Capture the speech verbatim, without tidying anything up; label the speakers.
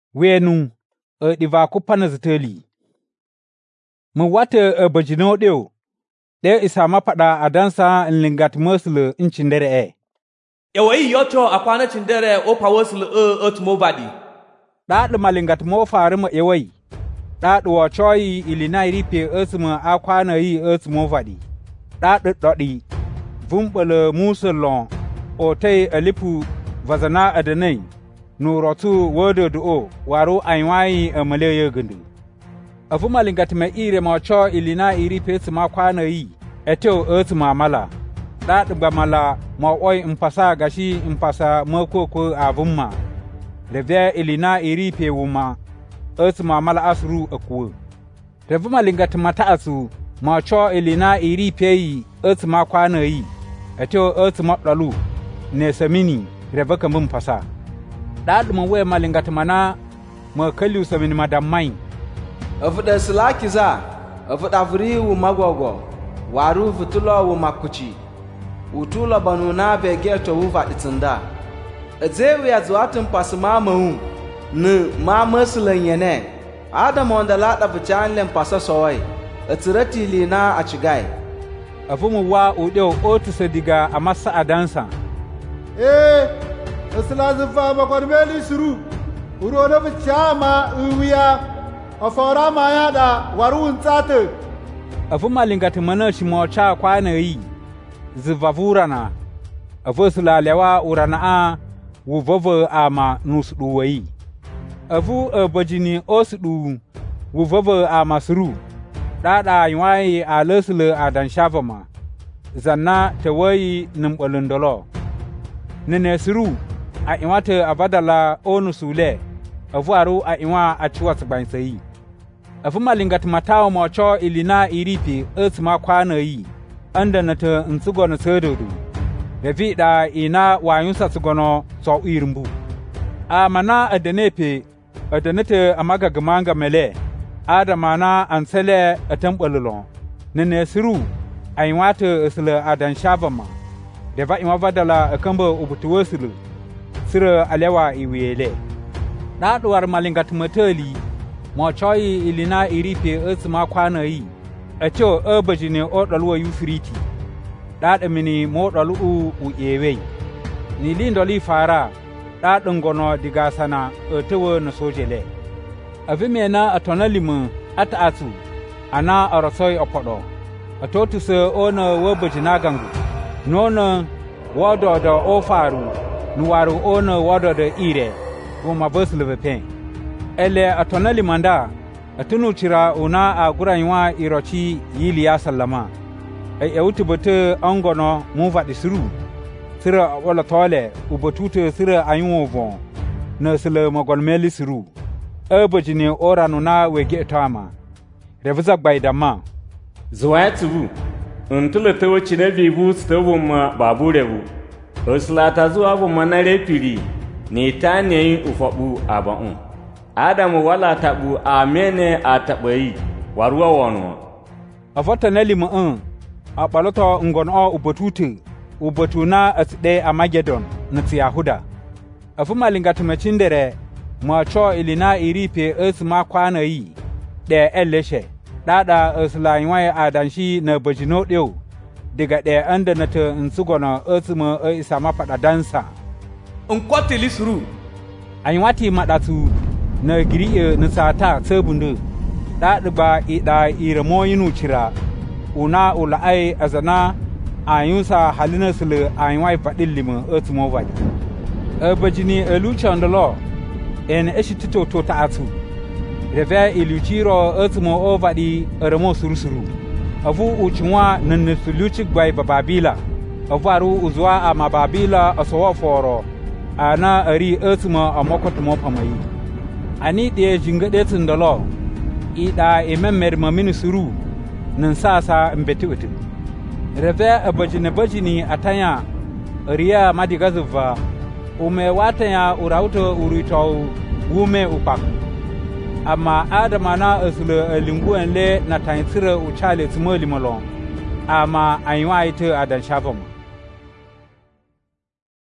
Speaker 1: wenu e diva kupana ziteli. Mu wate e bajino deo, de isama pada adansa nlingat musle inchindere e.
Speaker 2: Ewa yocho akwana chindere o pawosle e otmovadi.
Speaker 1: Da malingat mo farima ewai. Da duwa choi ilina iripe esma akwana yi otmovadi. Da dodi vumbele muselon o te alipu vazana adanai. Nurotu wodo do waru ainwai a malaya gundu. Afu malingat me ire ma cho ilina iripe esma kwana yi. Eto esma mala. Da mala ma oi mpasa gashi mpasa makoko avumma. Leve ilina iripe wuma. Esma mala asru akwu. Revu malingat mata asu ma cho ilina iripe yi esma kwana yi. Eto esma lalu ne samini reva kambum pasa. Da dum we malingat mana ma kalu samini madamai.
Speaker 3: Afu da slakiza afu da vri wu magwagwo waru vutulo wu makuchi. Utula banuna begeto wuva ditsinda. Ezewi azwatin pasma mahu ne ma maslan yene. Adam on da lada vichanlen pasa sowai. Etirati lina a chigai.
Speaker 1: Afumu wa udeo otu diga amasa adansa.
Speaker 4: Eh, eslazifa makwarmeli suru. Uroda vichama uwiya. Afora mayada warun tsate.
Speaker 1: Afuma lingati mana shimocha kwana yi. Zivavurana. Afu lewa urana a wuvovo ama nusduwai. Afu abajini osdu wuvovo ama suru. Dada yuwai a lesle a danshavama. Zanna tawayi nimbolundolo. Nene suru a iwate abadala onusule. Afu aru a iwa a chiwat bansayi. Afu malingat matawa mocho ilina iripi esma kwana yi. Anda na ta nsugono sedodu. Revi da ina wayunsa sugono so irumbu. A mana adenepe adenete amaga gamanga mele. Ada mana ansele atembololo. Nene siru ainwate esle adan shavama. Deva imavadala akamba ubutuwesilu. Sira alewa iwele. Da duwar malingat matali mo choi ilina iripe esma kwana yi. Echo abajine o dalwa yufriti. Da mini mo dalu u ewe. Ni lindoli fara da ngono diga sana etewo na sojele. Avimena atonalimu ata atu ana arasoi opodo. Atotu se ona wabajina gangu. Nona wado da ofaru nuwaru ona wado da ire. Woma bosle pen. Ele atonalimanda atunu chira una a guranywa irochi yili ya sallama. Ai eutu bote angono muva disuru. Sira wala tole ubotute sira ayuwo na sile magolmeli suru. Ebojini ora nuna wege tama. Revuza baidama.
Speaker 5: Zuwatubu. Untule tewo chinevi bu stewo ma baburebu. Oslata zuwa bu manare piri. Ni tanye ufabu aba'un. Adamu wala tabu amene atabai waruwa wono.
Speaker 1: Afota nelimu un. Apaloto ngono ubotute. Ubotuna asde Amagedon nati Yahuda. Afuma lingatu mechindere. Mwacho ilina iripe esma kwana yi. De eleshe. Dada esla inwaye adanshi na bajino deo. Diga de anda nata nsugono esma isama pada dansa.
Speaker 2: Unkwati lisuru.
Speaker 1: Ainwati madatu. Na giri na sata sabundu da ba ida iramo yinu chira una ula ai azana ayunsa halina sule ayinwai fadin limu etmo vadi abajini elucha ndolo en eshitito to ta atu reve iluchiro etmo ovadi eramo surusuru avu uchunwa nan suluchi gbai bababila avaru uzwa amababila asowa foro ana ari etmo amokotomo pamayi ani de jingade tindalo ida ememmer maminu suru nan sasa mbeti wetu reve abajine bajini atanya riya madigazuva ume watanya urauto urito wume upak ama adamana asle linguenle na tansire uchale tmoli molon ama aywa ite adan shabam